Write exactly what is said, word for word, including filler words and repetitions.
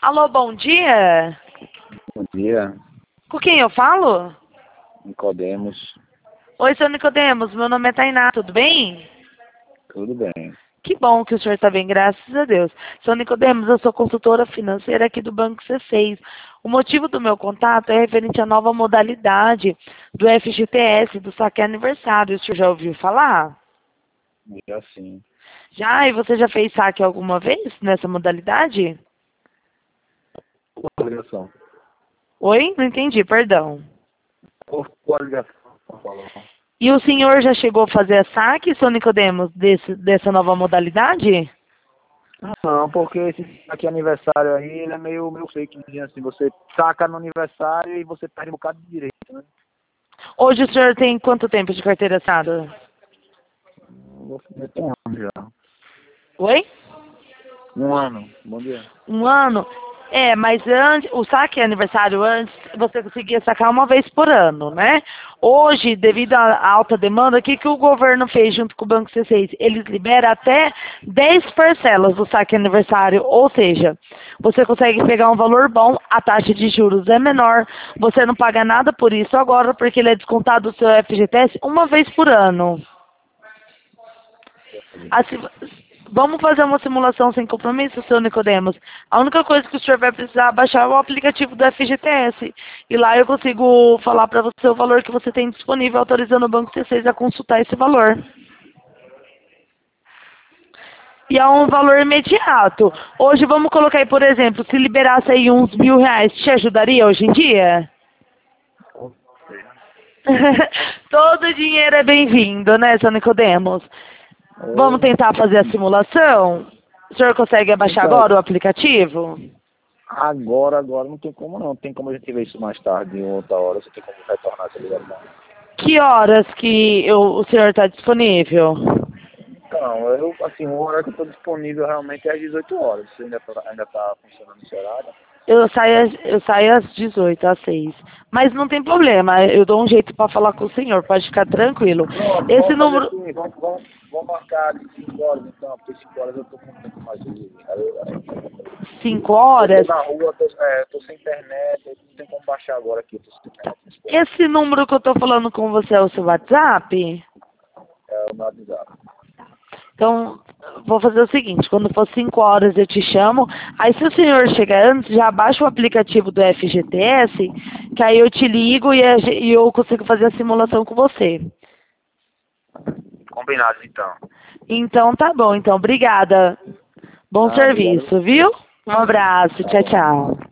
Alô, bom dia. Bom dia, Com quem eu falo? Nicodemos. Oi, seu Nicodemos, meu nome é Tainá, tudo bem? Tudo bem? Que bom que o senhor está bem, graças a Deus. Seu Nicodemos, eu sou consultora financeira aqui do Banco C seis. O motivo do meu contato é referente à nova modalidade do F G T S, do saque aniversário. O senhor já ouviu falar? Já sim. Já? E você já fez saque alguma vez nessa modalidade? Qual a ligação? Oi? Não entendi, perdão. Qual a ligação? Falou. E o senhor já chegou a fazer saque, seu Nicodemos, desse, dessa nova modalidade? Não, porque esse aqui aniversário aí, ele é meio, meio fake, assim, você saca no aniversário e você perde um bocado de direito, né? Hoje o senhor tem quanto tempo de carteira assinada? Vou fazer tem um ano já. Oi? Um ano, bom dia. Um ano? É, mas antes, o saque aniversário antes, você conseguia sacar uma vez por ano, né? Hoje, devido à alta demanda, o que, que o governo fez junto com o Banco C seis? Eles liberam até dez parcelas do saque aniversário, ou seja, você consegue pegar um valor bom, a taxa de juros é menor, você não paga nada por isso agora, porque ele é descontado do seu F G T S uma vez por ano. Assim, vamos fazer uma simulação sem compromisso, seu Nicodemos? A única coisa que o senhor vai precisar baixar é o aplicativo do F G T S. E lá eu consigo falar para você o valor que você tem disponível, autorizando o Banco C seis a consultar esse valor. E é um valor imediato. Hoje, vamos colocar aí, por exemplo, se liberasse aí uns mil reais, te ajudaria hoje em dia? Todo dinheiro é bem-vindo, né, seu Nicodemos? Vamos tentar fazer a simulação? O senhor consegue abaixar Então, agora o aplicativo? agora, agora não tem como não. Tem como a gente ver isso mais tarde, em outra hora, você tem como retornar essa ligação. Que horas que eu, o senhor está disponível? Então, eu, assim, o horário que eu estou disponível realmente é às dezoito horas. Você ainda está ainda tá funcionando esse horário? Eu saio, às- eu saio às dezoito, às seis. Mas não tem problema, eu dou um jeito para falar com o senhor, pode ficar tranquilo. Pronto, Esse vamos fazer número, assim, vamos, vamos, vamos marcar de cinco horas então, porque cinco horas eu estou com tempo mais livre. Aí eu cinco eu tô horas, na rua, tô, é, tô sem internet, eu não tem como baixar agora aqui, eu tô sem internet. esse número que eu estou falando com você é o seu WhatsApp? É o meu WhatsApp. Então, vou fazer o seguinte, quando for cinco horas eu te chamo, aí se o senhor chegar antes, já baixa o aplicativo do F G T S, que aí eu te ligo e, a ge- e eu consigo fazer a simulação com você. Combinado então. Então tá bom, então obrigada. Bom Ah, obrigado. serviço, viu? Um abraço, Tá tchau, bom. tchau.